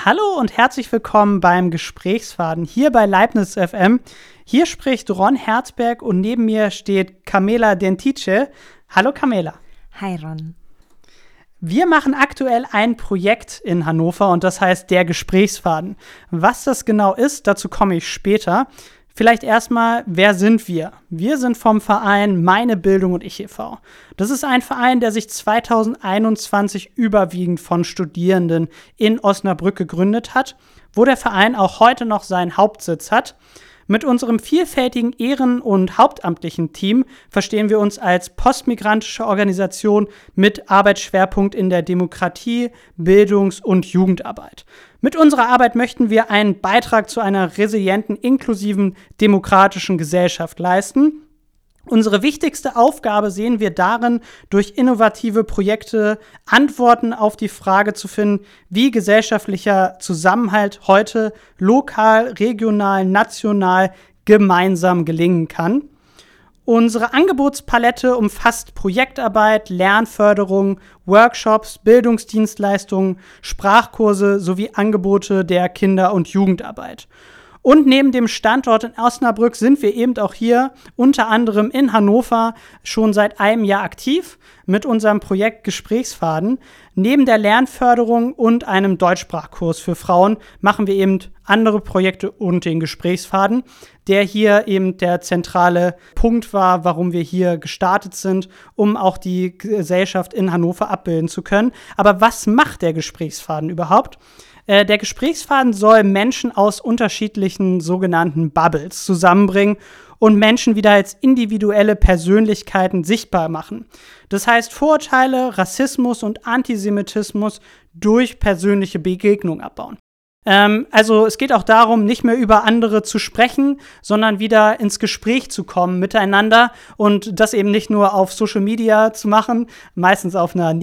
Hallo und herzlich willkommen beim Gesprächsfaden hier bei Leibniz FM. Hier spricht Ron Herzberg und neben mir steht Camela Dentice. Hallo Camela. Hi Ron. Wir machen aktuell ein Projekt in Hannover und das heißt der Gesprächsfaden. Was das genau ist, dazu komme ich später. Vielleicht erstmal, wer sind wir? Wir sind vom Verein Meine Bildung und Ich e.V. Das ist ein Verein, der sich 2021 überwiegend von Studierenden in Osnabrück gegründet hat, wo der Verein auch heute noch seinen Hauptsitz hat. Mit unserem vielfältigen Ehren- und hauptamtlichen Team verstehen wir uns als postmigrantische Organisation mit Arbeitsschwerpunkt in der Demokratie, Bildungs- und Jugendarbeit. Mit unserer Arbeit möchten wir einen Beitrag zu einer resilienten, inklusiven, demokratischen Gesellschaft leisten. Unsere wichtigste Aufgabe sehen wir darin, durch innovative Projekte Antworten auf die Frage zu finden, wie gesellschaftlicher Zusammenhalt heute lokal, regional, national gemeinsam gelingen kann. Unsere Angebotspalette umfasst Projektarbeit, Lernförderung, Workshops, Bildungsdienstleistungen, Sprachkurse sowie Angebote der Kinder- und Jugendarbeit. Und neben dem Standort in Osnabrück sind wir eben auch hier, unter anderem in Hannover, schon seit einem Jahr aktiv mit unserem Projekt Gesprächsfaden. Neben der Lernförderung und einem Deutschsprachkurs für Frauen machen wir eben andere Projekte und den Gesprächsfaden, der hier eben der zentrale Punkt war, warum wir hier gestartet sind, um auch die Gesellschaft in Hannover abbilden zu können. Aber was macht der Gesprächsfaden überhaupt? Der Gesprächsfaden soll Menschen aus unterschiedlichen sogenannten Bubbles zusammenbringen und Menschen wieder als individuelle Persönlichkeiten sichtbar machen. Das heißt, Vorurteile, Rassismus und Antisemitismus durch persönliche Begegnung abbauen. Also es geht auch darum, nicht mehr über andere zu sprechen, sondern wieder ins Gespräch zu kommen miteinander und das eben nicht nur auf Social Media zu machen, meistens in einer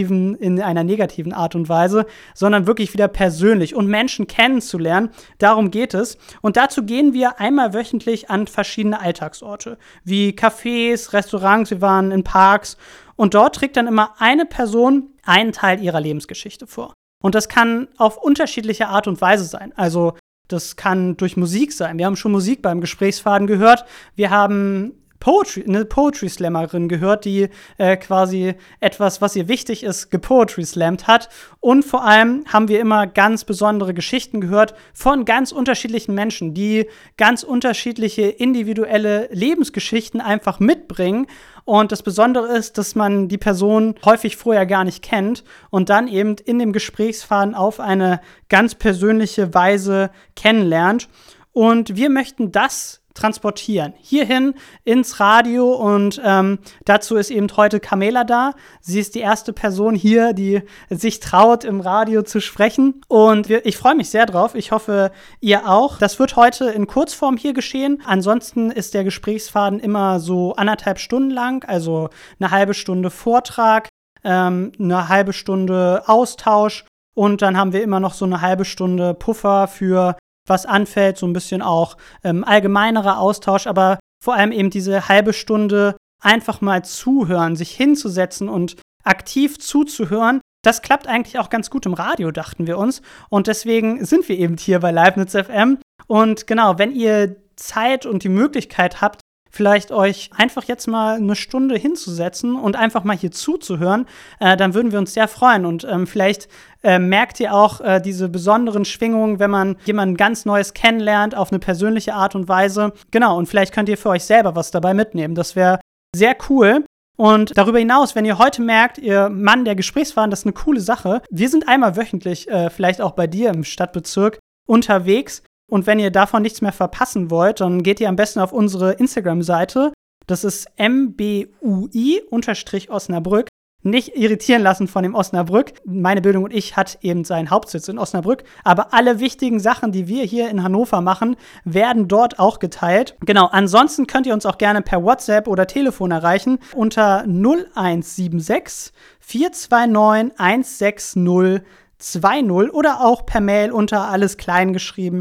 negativen Art und Weise, sondern wirklich wieder persönlich und Menschen kennenzulernen. Darum geht es. Und dazu gehen wir einmal wöchentlich an verschiedene Alltagsorte, wie Cafés, Restaurants, wir waren in Parks und dort trägt dann immer eine Person einen Teil ihrer Lebensgeschichte vor. Und das kann auf unterschiedliche Art und Weise sein. Also das kann durch Musik sein. Wir haben schon Musik beim Gesprächsfaden gehört. Wir haben eine Poetry-Slammerin gehört, die quasi etwas, was ihr wichtig ist, gepoetry-slammt hat. Und vor allem haben wir immer ganz besondere Geschichten gehört von ganz unterschiedlichen Menschen, die ganz unterschiedliche individuelle Lebensgeschichten einfach mitbringen. Und das Besondere ist, dass man die Person häufig vorher gar nicht kennt und dann eben in dem Gesprächsfaden auf eine ganz persönliche Weise kennenlernt. Und wir möchten das transportieren, hierhin ins Radio und dazu ist eben heute Camela da. Sie ist die erste Person hier, die sich traut, im Radio zu sprechen und ich freue mich sehr drauf. Ich hoffe, ihr auch. Das wird heute in Kurzform hier geschehen. Ansonsten ist der Gesprächsfaden immer so 1,5 Stunden lang, also eine halbe Stunde Vortrag, eine halbe Stunde Austausch und dann haben wir immer noch so eine halbe Stunde Puffer für was anfällt, so ein bisschen auch allgemeinerer Austausch, aber vor allem eben diese halbe Stunde einfach mal zuhören, sich hinzusetzen und aktiv zuzuhören, das klappt eigentlich auch ganz gut im Radio, dachten wir uns. Und deswegen sind wir eben hier bei Leibniz FM. Und genau, wenn ihr Zeit und die Möglichkeit habt, vielleicht euch einfach jetzt mal eine Stunde hinzusetzen und einfach mal hier zuzuhören, dann würden wir uns sehr freuen. Und vielleicht merkt ihr auch diese besonderen Schwingungen, wenn man jemanden ganz Neues kennenlernt, auf eine persönliche Art und Weise. Genau, und vielleicht könnt ihr für euch selber was dabei mitnehmen. Das wäre sehr cool. Und darüber hinaus, wenn ihr heute merkt, ihr Mann, der Gesprächsfaden, das ist eine coole Sache. Wir sind einmal wöchentlich, vielleicht auch bei dir im Stadtbezirk, unterwegs. Und wenn ihr davon nichts mehr verpassen wollt, dann geht ihr am besten auf unsere Instagram-Seite. Das ist mbui_Osnabrück. Nicht irritieren lassen von dem Osnabrück. Meine Bildung und ich hat eben seinen Hauptsitz in Osnabrück. Aber alle wichtigen Sachen, die wir hier in Hannover machen, werden dort auch geteilt. Genau, ansonsten könnt ihr uns auch gerne per WhatsApp oder Telefon erreichen unter 0176 429 160 20 oder auch per Mail unter alles klein geschrieben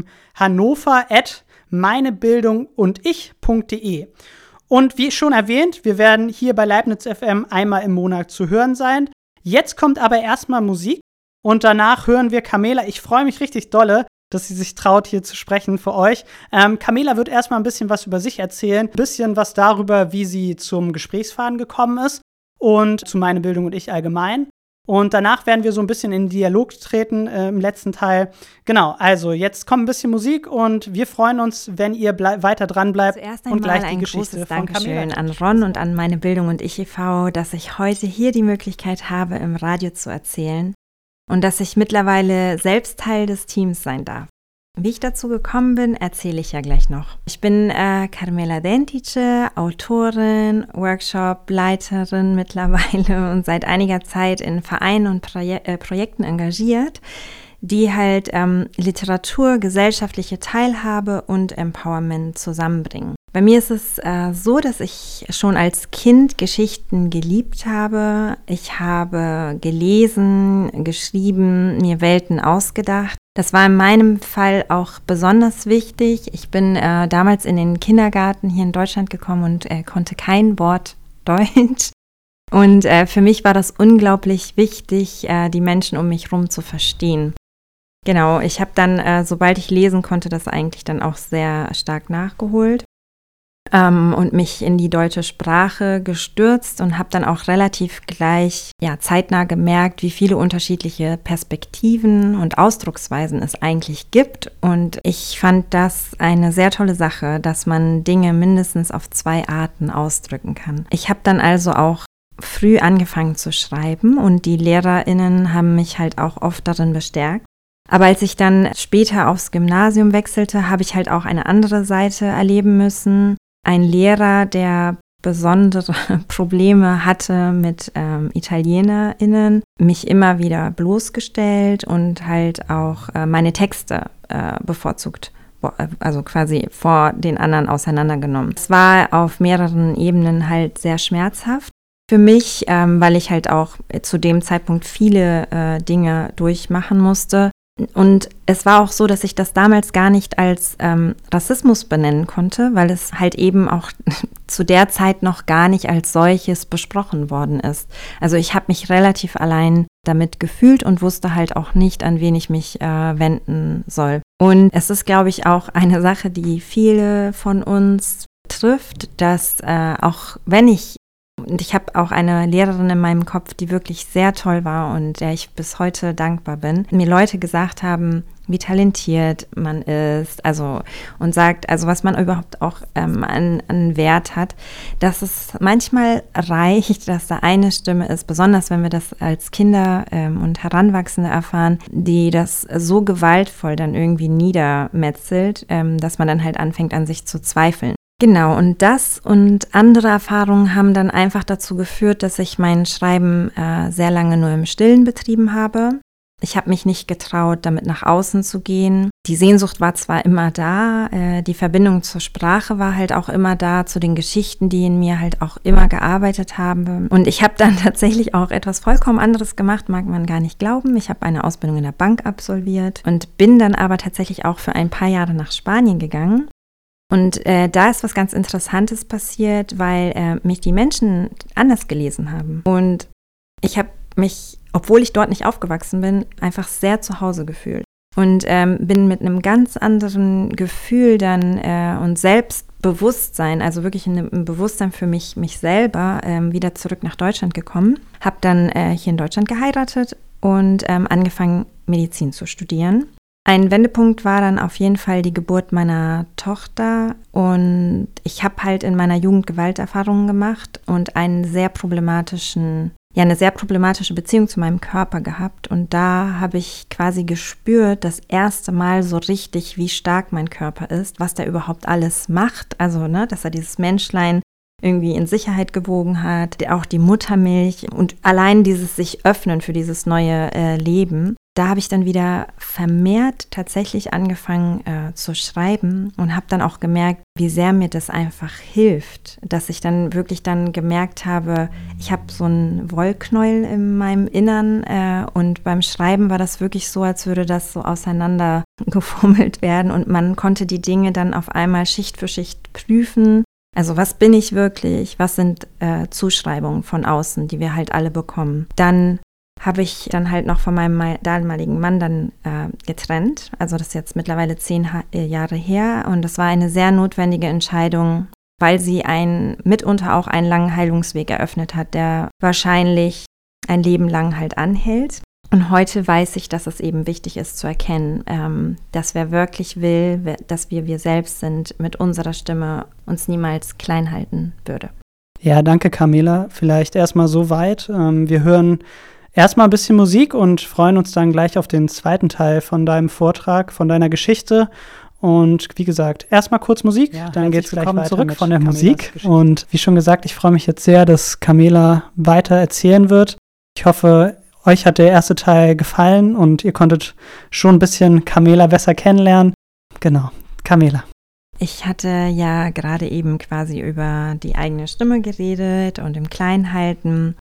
hannover@meinebildungundich.de. Und wie schon erwähnt, wir werden hier bei Leibniz FM einmal im Monat zu hören sein. Jetzt kommt aber erstmal Musik Und danach hören wir Carmela. Ich freue mich richtig dolle, dass sie sich traut, hier zu sprechen für euch. Carmela wird erstmal ein bisschen was über sich erzählen, ein bisschen was darüber, wie sie zum Gesprächsfaden gekommen ist und zu Meine Bildung und ich allgemein. Und danach werden wir so ein bisschen in den Dialog treten im letzten Teil. Genau, also jetzt kommt ein bisschen Musik und wir freuen uns, wenn ihr weiter dran bleibt und gleich die Geschichte von Carmela. Dankeschön an Ron und an Meine Bildung und ich e.V., dass ich heute hier die Möglichkeit habe, im Radio zu erzählen und dass ich mittlerweile selbst Teil des Teams sein darf. Wie ich dazu gekommen bin, erzähle ich ja gleich noch. Ich bin Carmela Dentice, Autorin, Workshop-Leiterin mittlerweile und seit einiger Zeit in Vereinen und Projekten engagiert, die halt Literatur, gesellschaftliche Teilhabe und Empowerment zusammenbringen. Bei mir ist es so, dass ich schon als Kind Geschichten geliebt habe. Ich habe gelesen, geschrieben, mir Welten ausgedacht. Das war in meinem Fall auch besonders wichtig. Ich bin damals in den Kindergarten hier in Deutschland gekommen und konnte kein Wort Deutsch. Und für mich war das unglaublich wichtig, die Menschen um mich herum zu verstehen. Genau, ich habe dann, sobald ich lesen konnte, das eigentlich dann auch sehr stark nachgeholt. Und mich in die deutsche Sprache gestürzt und habe dann auch relativ gleich zeitnah gemerkt, wie viele unterschiedliche Perspektiven und Ausdrucksweisen es eigentlich gibt. Und ich fand das eine sehr tolle Sache, dass man Dinge mindestens auf 2 Arten ausdrücken kann. Ich habe dann also auch früh angefangen zu schreiben und die LehrerInnen haben mich halt auch oft darin bestärkt. Aber als ich dann später aufs Gymnasium wechselte, habe ich halt auch eine andere Seite erleben müssen. Ein Lehrer, der besondere Probleme hatte mit ItalienerInnen, mich immer wieder bloßgestellt und halt auch meine Texte bevorzugt, also quasi vor den anderen auseinandergenommen. Es war auf mehreren Ebenen halt sehr schmerzhaft für mich, weil ich halt auch zu dem Zeitpunkt viele Dinge durchmachen musste. Und es war auch so, dass ich das damals gar nicht als Rassismus benennen konnte, weil es halt eben auch zu der Zeit noch gar nicht als solches besprochen worden ist. Also ich habe mich relativ allein damit gefühlt und wusste halt auch nicht, an wen ich mich wenden soll. Und es ist, glaube ich, auch eine Sache, die viele von uns trifft, dass auch wenn ich habe auch eine Lehrerin in meinem Kopf, die wirklich sehr toll war und der ich bis heute dankbar bin, mir Leute gesagt haben, wie talentiert man ist, und sagt, was man überhaupt auch an Wert hat, dass es manchmal reicht, dass da eine Stimme ist, besonders wenn wir das als Kinder und Heranwachsende erfahren, die das so gewaltvoll dann irgendwie niedermetzelt, dass man dann halt anfängt, an sich zu zweifeln. Genau, und das und andere Erfahrungen haben dann einfach dazu geführt, dass ich mein Schreiben sehr lange nur im Stillen betrieben habe. Ich habe mich nicht getraut, damit nach außen zu gehen. Die Sehnsucht war zwar immer da, die Verbindung zur Sprache war halt auch immer da, zu den Geschichten, die in mir halt auch immer gearbeitet haben. Und ich habe dann tatsächlich auch etwas vollkommen anderes gemacht, mag man gar nicht glauben. Ich habe eine Ausbildung in der Bank absolviert und bin dann aber tatsächlich auch für ein paar Jahre nach Spanien gegangen. Und da ist was ganz Interessantes passiert, weil mich die Menschen anders gelesen haben. Und ich habe mich, obwohl ich dort nicht aufgewachsen bin, einfach sehr zu Hause gefühlt. Und bin mit einem ganz anderen Gefühl dann und Selbstbewusstsein, also wirklich ein Bewusstsein für mich selber, wieder zurück nach Deutschland gekommen. Habe dann hier in Deutschland geheiratet und angefangen, Medizin zu studieren. Ein Wendepunkt war dann auf jeden Fall die Geburt meiner Tochter und ich habe halt in meiner Jugend Gewalterfahrungen gemacht und eine sehr problematische Beziehung zu meinem Körper gehabt und da habe ich quasi gespürt, das erste Mal so richtig, wie stark mein Körper ist, was der überhaupt alles macht, also dass er dieses Menschlein irgendwie in Sicherheit gewogen hat, auch die Muttermilch und allein dieses sich öffnen für dieses neue Leben. Da habe ich dann wieder vermehrt tatsächlich angefangen zu schreiben und habe dann auch gemerkt, wie sehr mir das einfach hilft, dass ich dann wirklich dann gemerkt habe, ich habe so einen Wollknäuel in meinem Innern und beim Schreiben war das wirklich so, als würde das so auseinander gefummelt werden und man konnte die Dinge dann auf einmal Schicht für Schicht prüfen. Also was bin ich wirklich? Was sind Zuschreibungen von außen, die wir halt alle bekommen? Dann habe ich dann halt noch von meinem damaligen Mann dann getrennt. Also das ist jetzt mittlerweile 10 Jahre her und das war eine sehr notwendige Entscheidung, weil sie mitunter auch einen langen Heilungsweg eröffnet hat, der wahrscheinlich ein Leben lang halt anhält. Und heute weiß ich, dass es eben wichtig ist zu erkennen, dass wer wirklich will, dass wir selbst sind, mit unserer Stimme uns niemals klein halten würde. Ja, danke Camilla. Vielleicht erstmal so weit. Wir hören erstmal ein bisschen Musik und freuen uns dann gleich auf den zweiten Teil von deinem Vortrag, von deiner Geschichte. Und wie gesagt, erstmal kurz Musik, dann geht es gleich weiter zurück von der Musik. Und wie schon gesagt, ich freue mich jetzt sehr, dass Camilla weiter erzählen wird. Ich hoffe, euch hat der erste Teil gefallen und ihr konntet schon ein bisschen Camilla besser kennenlernen. Genau, Camilla. Ich hatte ja gerade eben quasi über die eigene Stimme geredet und im Kleinhalten.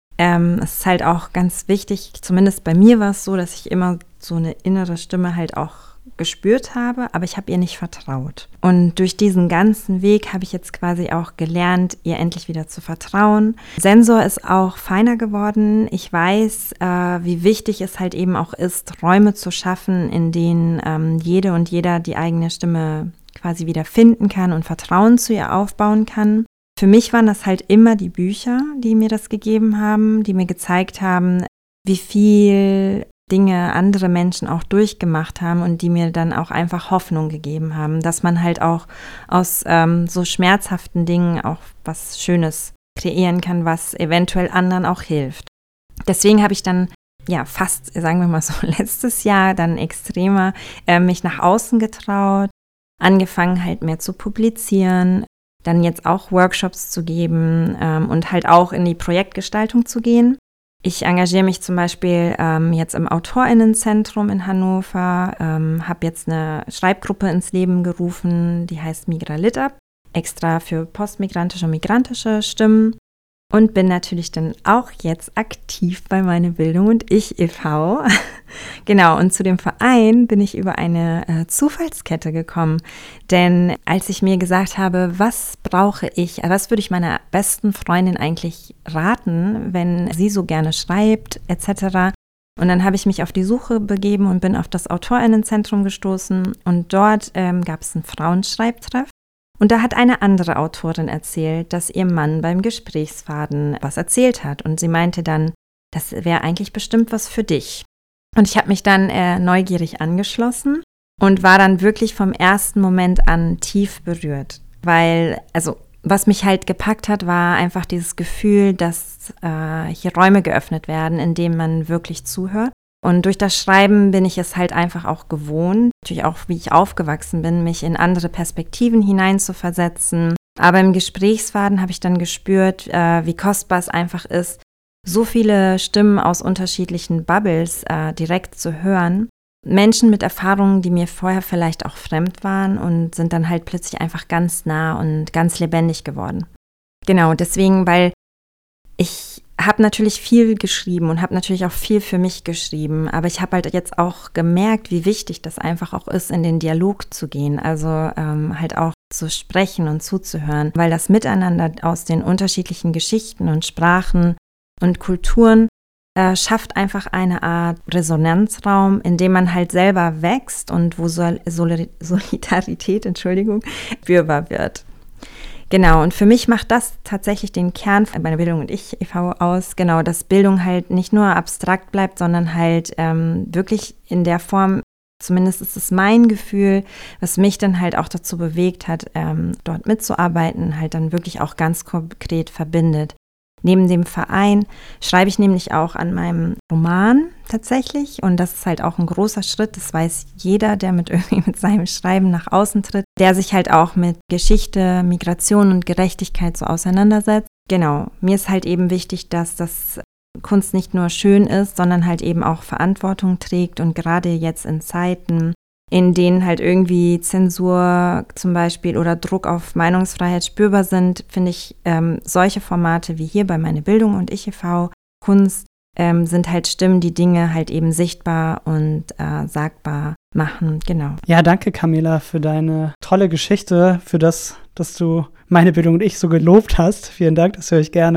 Es ist halt auch ganz wichtig, zumindest bei mir war es so, dass ich immer so eine innere Stimme halt auch gespürt habe, aber ich habe ihr nicht vertraut. Und durch diesen ganzen Weg habe ich jetzt quasi auch gelernt, ihr endlich wieder zu vertrauen. Sensor ist auch feiner geworden. Ich weiß, wie wichtig es halt eben auch ist, Räume zu schaffen, in denen jede und jeder die eigene Stimme quasi wieder finden kann und Vertrauen zu ihr aufbauen kann. Für mich waren das halt immer die Bücher, die mir das gegeben haben, die mir gezeigt haben, wie viel Dinge andere Menschen auch durchgemacht haben und die mir dann auch einfach Hoffnung gegeben haben, dass man halt auch aus so schmerzhaften Dingen auch was Schönes kreieren kann, was eventuell anderen auch hilft. Deswegen habe ich dann fast, sagen wir mal so, letztes Jahr dann extremer mich nach außen getraut, angefangen halt mehr zu publizieren, dann jetzt auch Workshops zu geben und halt auch in die Projektgestaltung zu gehen. Ich engagiere mich zum Beispiel jetzt im AutorInnenzentrum in Hannover, habe jetzt eine Schreibgruppe ins Leben gerufen, die heißt Migra Lit Up, extra für postmigrantische und migrantische Stimmen. Und bin natürlich dann auch jetzt aktiv bei Meine Bildung und Ich e.V. Genau, und zu dem Verein bin ich über eine Zufallskette gekommen. Denn als ich mir gesagt habe, was brauche ich, was würde ich meiner besten Freundin eigentlich raten, wenn sie so gerne schreibt, etc. Und dann habe ich mich auf die Suche begeben und bin auf das AutorInnenzentrum gestoßen. Und dort gab es einen Frauenschreibtreff. Und da hat eine andere Autorin erzählt, dass ihr Mann beim Gesprächsfaden was erzählt hat. Und sie meinte dann, das wäre eigentlich bestimmt was für dich. Und ich habe mich dann neugierig angeschlossen und war dann wirklich vom ersten Moment an tief berührt. Weil, was mich halt gepackt hat, war einfach dieses Gefühl, dass hier Räume geöffnet werden, in denen man wirklich zuhört. Und durch das Schreiben bin ich es halt einfach auch gewohnt, natürlich auch, wie ich aufgewachsen bin, mich in andere Perspektiven hineinzuversetzen. Aber im Gesprächsfaden habe ich dann gespürt, wie kostbar es einfach ist, so viele Stimmen aus unterschiedlichen Bubbles direkt zu hören. Menschen mit Erfahrungen, die mir vorher vielleicht auch fremd waren und sind dann halt plötzlich einfach ganz nah und ganz lebendig geworden. Genau, deswegen, weil ich habe natürlich viel geschrieben und habe natürlich auch viel für mich geschrieben, aber ich habe halt jetzt auch gemerkt, wie wichtig das einfach auch ist, in den Dialog zu gehen, also halt auch zu sprechen und zuzuhören, weil das Miteinander aus den unterschiedlichen Geschichten und Sprachen und Kulturen schafft einfach eine Art Resonanzraum, in dem man halt selber wächst und wo Solidarität, spürbar wird. Genau, und für mich macht das tatsächlich den Kern bei Meine Bildung und Ich e.V. aus, genau, dass Bildung halt nicht nur abstrakt bleibt, sondern halt wirklich in der Form, zumindest ist es mein Gefühl, was mich dann halt auch dazu bewegt hat, dort mitzuarbeiten, halt dann wirklich auch ganz konkret verbindet. Neben dem Verein schreibe ich nämlich auch an meinem Roman tatsächlich und das ist halt auch ein großer Schritt, das weiß jeder, der mit seinem Schreiben nach außen tritt, der sich halt auch mit Geschichte, Migration und Gerechtigkeit so auseinandersetzt. Genau, mir ist halt eben wichtig, dass das Kunst nicht nur schön ist, sondern halt eben auch Verantwortung trägt und gerade jetzt in Zeiten, in denen halt irgendwie Zensur zum Beispiel oder Druck auf Meinungsfreiheit spürbar sind, finde ich solche Formate wie hier bei Meine Bildung und Ich e.V. Kunst sind halt Stimmen, die Dinge halt eben sichtbar und sagbar machen, genau. Ja, danke Camilla für deine tolle Geschichte, für das, dass du Meine Bildung und Ich so gelobt hast. Vielen Dank, das höre ich gerne.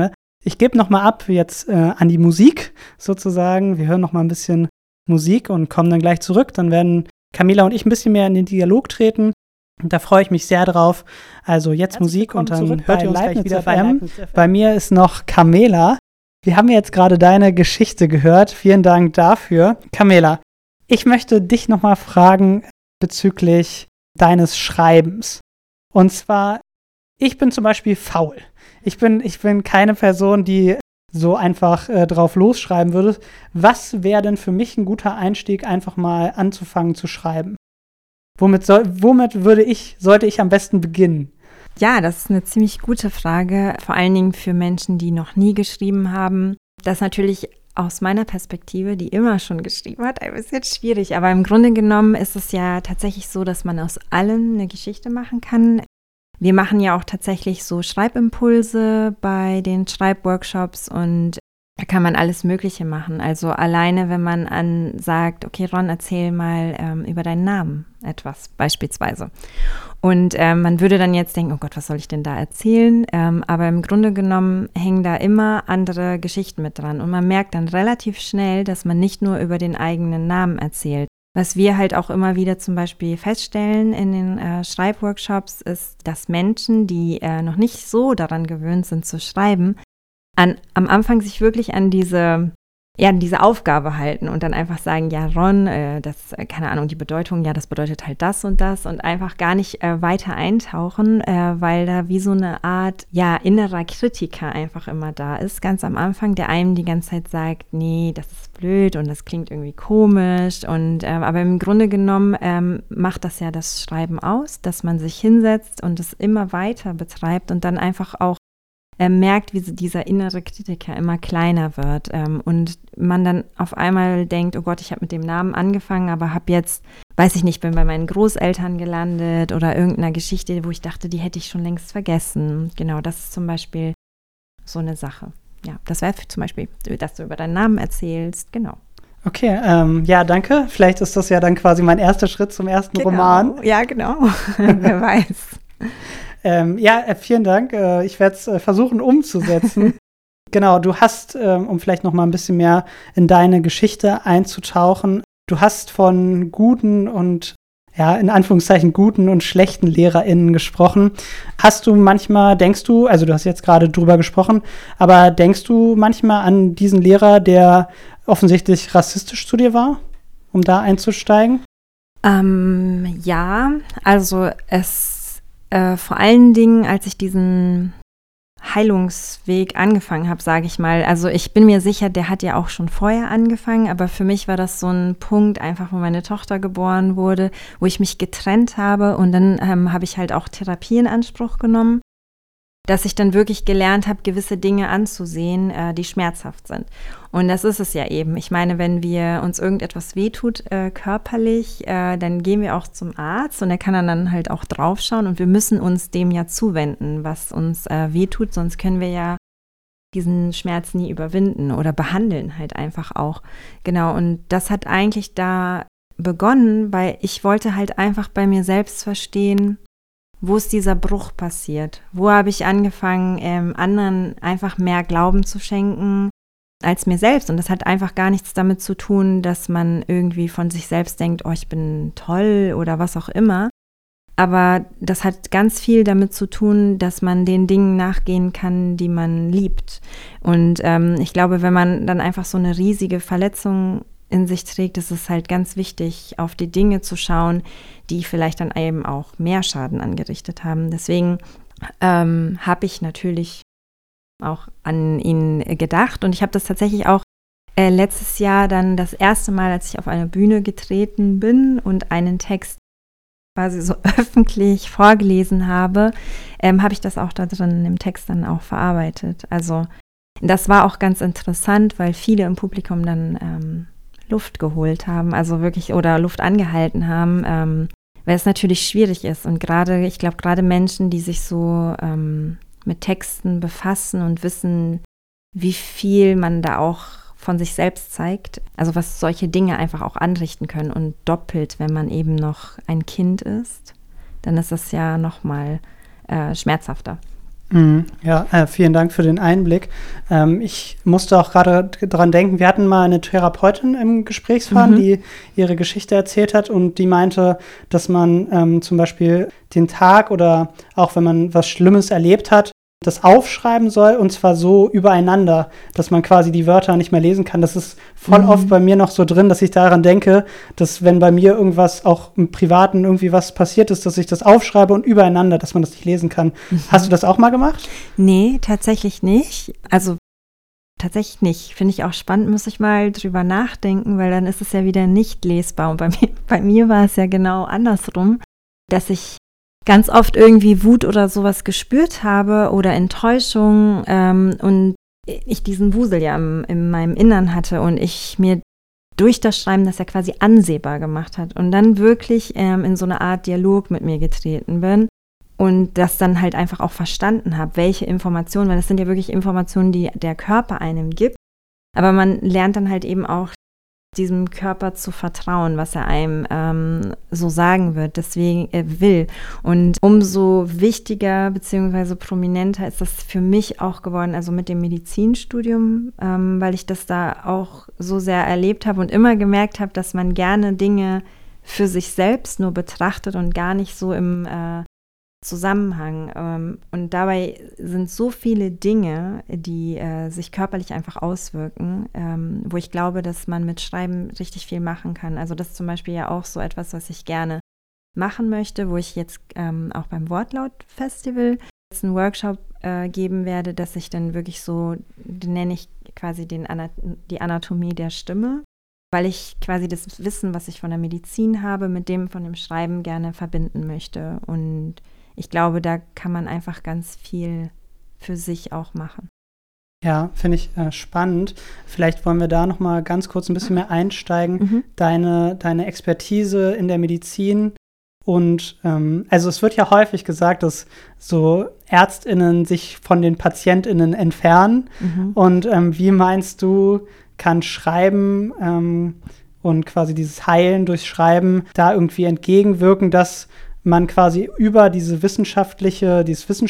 Ich gebe nochmal ab jetzt an die Musik sozusagen. Wir hören nochmal ein bisschen Musik und kommen dann gleich zurück. Dann werden Camilla und ich ein bisschen mehr in den Dialog treten. Und da freue ich mich sehr drauf. Also jetzt Musik und dann hört ihr uns gleich wieder FM. Bei mir ist noch Camilla. Wir haben jetzt gerade deine Geschichte gehört. Vielen Dank dafür. Camilla, ich möchte dich nochmal fragen bezüglich deines Schreibens. Und zwar, ich bin zum Beispiel faul. Ich bin keine Person, die so einfach drauf losschreiben würde. Was wäre denn für mich ein guter Einstieg, einfach mal anzufangen zu schreiben? Womit sollte ich am besten beginnen? Ja, das ist eine ziemlich gute Frage, vor allen Dingen für Menschen, die noch nie geschrieben haben. Das ist natürlich aus meiner Perspektive, die immer schon geschrieben hat, ein bisschen schwierig. Aber im Grunde genommen ist es ja tatsächlich so, dass man aus allem eine Geschichte machen kann. Wir machen ja auch tatsächlich so Schreibimpulse bei den Schreibworkshops und da kann man alles Mögliche machen. Also alleine, wenn man sagt, okay, Ron, erzähl mal über deinen Namen etwas beispielsweise. Und man würde dann jetzt denken, oh Gott, was soll ich denn da erzählen? Aber im Grunde genommen hängen da immer andere Geschichten mit dran. Und man merkt dann relativ schnell, dass man nicht nur über den eigenen Namen erzählt. Was wir halt auch immer wieder zum Beispiel feststellen in den Schreibworkshops ist, dass Menschen, die noch nicht so daran gewöhnt sind zu schreiben, am Anfang sich wirklich an diese Aufgabe halten und dann einfach sagen, ja Ron, keine Ahnung, die Bedeutung, ja das bedeutet halt das und einfach gar nicht weiter eintauchen, weil da wie so eine Art, innerer Kritiker einfach immer da ist, ganz am Anfang, der einem die ganze Zeit sagt, nee, das ist blöd und das klingt irgendwie komisch aber im Grunde genommen macht das ja das Schreiben aus, dass man sich hinsetzt und es immer weiter betreibt und dann einfach auch merkt, wie dieser innere Kritiker immer kleiner wird und man dann auf einmal denkt, oh Gott, ich habe mit dem Namen angefangen, aber habe jetzt, weiß ich nicht, bin bei meinen Großeltern gelandet oder irgendeiner Geschichte, wo ich dachte, die hätte ich schon längst vergessen. Genau, das ist zum Beispiel so eine Sache. Ja, das wäre zum Beispiel, dass du über deinen Namen erzählst, genau. Okay, danke. Vielleicht ist das ja dann quasi mein erster Schritt zum ersten Roman. Ja, genau. Wer weiß. Vielen Dank. Ich werde es versuchen umzusetzen. Genau, du hast, um vielleicht noch mal ein bisschen mehr in deine Geschichte einzutauchen, du hast von guten und, in Anführungszeichen, guten und schlechten LehrerInnen gesprochen. Denkst du, also du hast jetzt gerade drüber gesprochen, aber denkst du manchmal an diesen Lehrer, der offensichtlich rassistisch zu dir war, um da einzusteigen? Ja, also vor allen Dingen, als ich diesen Heilungsweg angefangen habe, sage ich mal, also ich bin mir sicher, der hat ja auch schon vorher angefangen, aber für mich war das so ein Punkt, einfach wo meine Tochter geboren wurde, wo ich mich getrennt habe und dann habe ich halt auch Therapie in Anspruch genommen, dass ich dann wirklich gelernt habe, gewisse Dinge anzusehen, die schmerzhaft sind. Und das ist es ja eben. Ich meine, wenn wir uns irgendetwas wehtut körperlich, dann gehen wir auch zum Arzt und der kann dann halt auch draufschauen und wir müssen uns dem ja zuwenden, was uns wehtut, sonst können wir ja diesen Schmerz nie überwinden oder behandeln halt einfach auch. Genau, und das hat eigentlich da begonnen, weil ich wollte halt einfach bei mir selbst verstehen, wo ist dieser Bruch passiert? Wo habe ich angefangen, anderen einfach mehr Glauben zu schenken als mir selbst? Und das hat einfach gar nichts damit zu tun, dass man irgendwie von sich selbst denkt, oh, ich bin toll oder was auch immer. Aber das hat ganz viel damit zu tun, dass man den Dingen nachgehen kann, die man liebt. Und ich glaube, wenn man dann einfach so eine riesige Verletzung in sich trägt, ist es halt ganz wichtig, auf die Dinge zu schauen, die vielleicht dann eben auch mehr Schaden angerichtet haben. Deswegen habe ich natürlich auch an ihn gedacht und ich habe das tatsächlich auch letztes Jahr dann das erste Mal, als ich auf eine Bühne getreten bin und einen Text quasi so öffentlich vorgelesen habe, habe ich das auch da drin im Text dann auch verarbeitet. Also das war auch ganz interessant, weil viele im Publikum dann Luft geholt haben, also wirklich, oder Luft angehalten haben, weil es natürlich schwierig ist. Und ich glaube, gerade Menschen, die sich so mit Texten befassen und wissen, wie viel man da auch von sich selbst zeigt, also was solche Dinge einfach auch anrichten können und doppelt, wenn man eben noch ein Kind ist, dann ist das ja noch mal schmerzhafter. Ja, vielen Dank für den Einblick. Ich musste auch gerade dran denken, wir hatten mal eine Therapeutin im Gesprächsfaden, die ihre Geschichte erzählt hat und die meinte, dass man zum Beispiel den Tag oder auch wenn man was Schlimmes erlebt hat, das aufschreiben soll und zwar so übereinander, dass man quasi die Wörter nicht mehr lesen kann. Das ist voll oft bei mir noch so drin, dass ich daran denke, dass wenn bei mir irgendwas auch im Privaten irgendwie was passiert ist, dass ich das aufschreibe und übereinander, dass man das nicht lesen kann. Hast du das auch mal gemacht? Nee, tatsächlich nicht. Also tatsächlich nicht. Finde ich auch spannend, muss ich mal drüber nachdenken, weil dann ist es ja wieder nicht lesbar. Und bei mir war es ja genau andersrum, dass ich ganz oft irgendwie Wut oder sowas gespürt habe oder Enttäuschung und ich diesen Wusel ja in meinem Innern hatte und ich mir durch das Schreiben das ja quasi ansehbar gemacht hat und dann wirklich in so eine Art Dialog mit mir getreten bin und das dann halt einfach auch verstanden habe, welche Informationen, weil das sind ja wirklich Informationen, die der Körper einem gibt, aber man lernt dann halt eben auch diesem Körper zu vertrauen, was er einem so sagen wird, deswegen will. Und umso wichtiger bzw. prominenter ist das für mich auch geworden, also mit dem Medizinstudium, weil ich das da auch so sehr erlebt habe und immer gemerkt habe, dass man gerne Dinge für sich selbst nur betrachtet und gar nicht so im Zusammenhang. Und dabei sind so viele Dinge, die sich körperlich einfach auswirken, wo ich glaube, dass man mit Schreiben richtig viel machen kann. Also das ist zum Beispiel ja auch so etwas, was ich gerne machen möchte, wo ich jetzt auch beim Wortlaut-Festival jetzt einen Workshop geben werde, dass ich dann wirklich so, den nenne ich quasi die Anatomie der Stimme, weil ich quasi das Wissen, was ich von der Medizin habe, mit dem von dem Schreiben gerne verbinden möchte. Und ich glaube, da kann man einfach ganz viel für sich auch machen. Ja, finde ich spannend. Vielleicht wollen wir da noch mal ganz kurz ein bisschen mehr einsteigen. Deine Expertise in der Medizin und also es wird ja häufig gesagt, dass so ÄrztInnen sich von den PatientInnen entfernen. Und wie meinst du, kann Schreiben und quasi dieses Heilen durch Schreiben da irgendwie entgegenwirken, dass man quasi über dieses wissenschaftliche,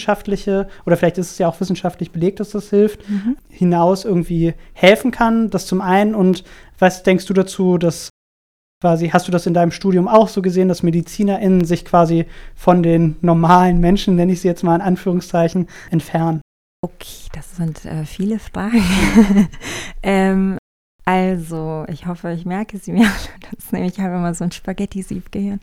oder vielleicht ist es ja auch wissenschaftlich belegt, dass das hilft, hinaus irgendwie helfen kann, das zum einen. Und was denkst du dazu, dass quasi, hast du das in deinem Studium auch so gesehen, dass MedizinerInnen sich quasi von den normalen Menschen, nenne ich sie jetzt mal in Anführungszeichen, entfernen? Okay, das sind viele Fragen. Also, ich hoffe, ich merke sie mir. Ich habe immer so ein Spaghetti-Sieb-Gehirn.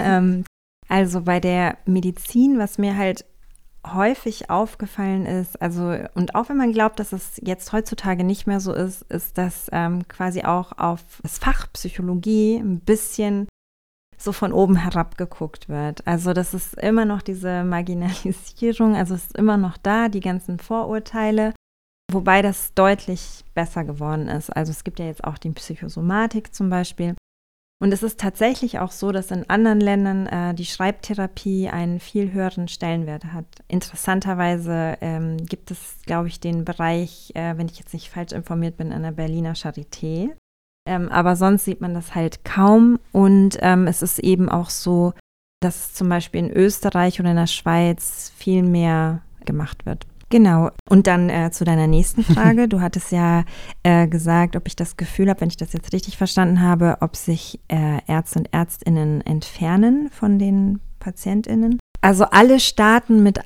Also bei der Medizin, was mir halt häufig aufgefallen ist, also und auch wenn man glaubt, dass es jetzt heutzutage nicht mehr so ist, ist, dass quasi auch auf das Fach Psychologie ein bisschen so von oben herab geguckt wird. Also das ist immer noch diese Marginalisierung, also es ist immer noch da, die ganzen Vorurteile, wobei das deutlich besser geworden ist. Also es gibt ja jetzt auch die Psychosomatik zum Beispiel. Und es ist tatsächlich auch so, dass in anderen Ländern die Schreibtherapie einen viel höheren Stellenwert hat. Interessanterweise gibt es, glaube ich, den Bereich, wenn ich jetzt nicht falsch informiert bin, an der Berliner Charité. Aber sonst sieht man das halt kaum. Und es ist eben auch so, dass es zum Beispiel in Österreich oder in der Schweiz viel mehr gemacht wird. Genau. Und dann zu deiner nächsten Frage. Du hattest ja gesagt, ob ich das Gefühl habe, wenn ich das jetzt richtig verstanden habe, ob sich Ärzte und ÄrztInnen entfernen von den PatientInnen. Also alle starten mit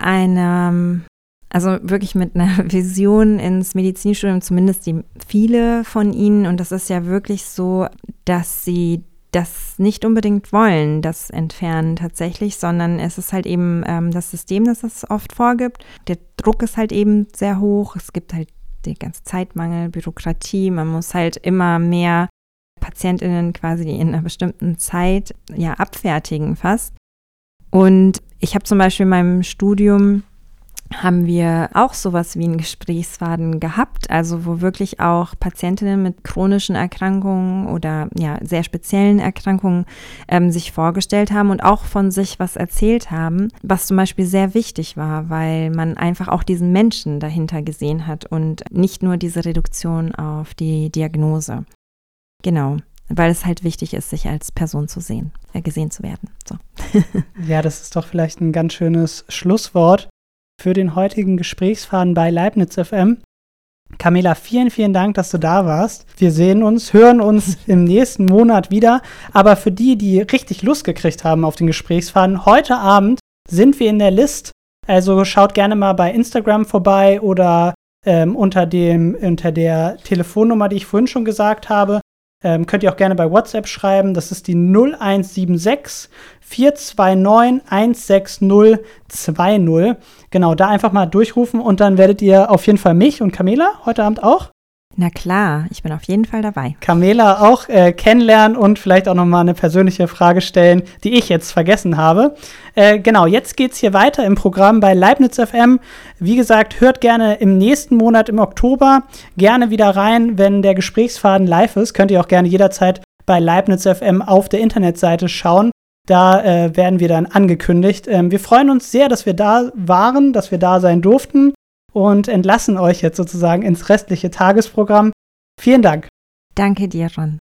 also wirklich mit einer Vision ins Medizinstudium, zumindest viele von ihnen. Und das ist ja wirklich so, dass sie das nicht unbedingt wollen, das Entfernen tatsächlich, sondern es ist halt eben das System, das das oft vorgibt. Der Druck ist halt eben sehr hoch. Es gibt halt den ganzen Zeitmangel, Bürokratie. Man muss halt immer mehr PatientInnen quasi in einer bestimmten Zeit ja abfertigen fast. Und ich habe zum Beispiel in meinem Studium haben wir auch sowas wie einen Gesprächsfaden gehabt, also wo wirklich auch Patientinnen mit chronischen Erkrankungen oder ja sehr speziellen Erkrankungen sich vorgestellt haben und auch von sich was erzählt haben, was zum Beispiel sehr wichtig war, weil man einfach auch diesen Menschen dahinter gesehen hat und nicht nur diese Reduktion auf die Diagnose. Genau, weil es halt wichtig ist, sich als Person zu sehen, gesehen zu werden. So. Ja, das ist doch vielleicht ein ganz schönes Schlusswort. für den heutigen Gesprächsfaden bei Leibniz FM. Camilla, vielen, vielen Dank, dass du da warst. Wir hören uns im nächsten Monat wieder. Aber für die richtig Lust gekriegt haben auf den Gesprächsfaden, heute Abend sind wir in der List. Also schaut gerne mal bei Instagram vorbei oder unter der Telefonnummer, die ich vorhin schon gesagt habe. Könnt ihr auch gerne bei WhatsApp schreiben. Das ist die 0176 429 16020. Genau, da einfach mal durchrufen und dann werdet ihr auf jeden Fall mich und Camilla heute Abend auch. Na klar, ich bin auf jeden Fall dabei. Camilla auch kennenlernen und vielleicht auch nochmal eine persönliche Frage stellen, die ich jetzt vergessen habe. Genau, jetzt geht's hier weiter im Programm bei Leibniz FM. Wie gesagt, hört gerne im nächsten Monat im Oktober gerne wieder rein, wenn der Gesprächsfaden live ist. Könnt ihr auch gerne jederzeit bei Leibniz FM auf der Internetseite schauen. Da werden wir dann angekündigt. Wir freuen uns sehr, dass wir da waren, dass wir da sein durften. Und entlassen euch jetzt sozusagen ins restliche Tagesprogramm. Vielen Dank. Danke dir, Ron.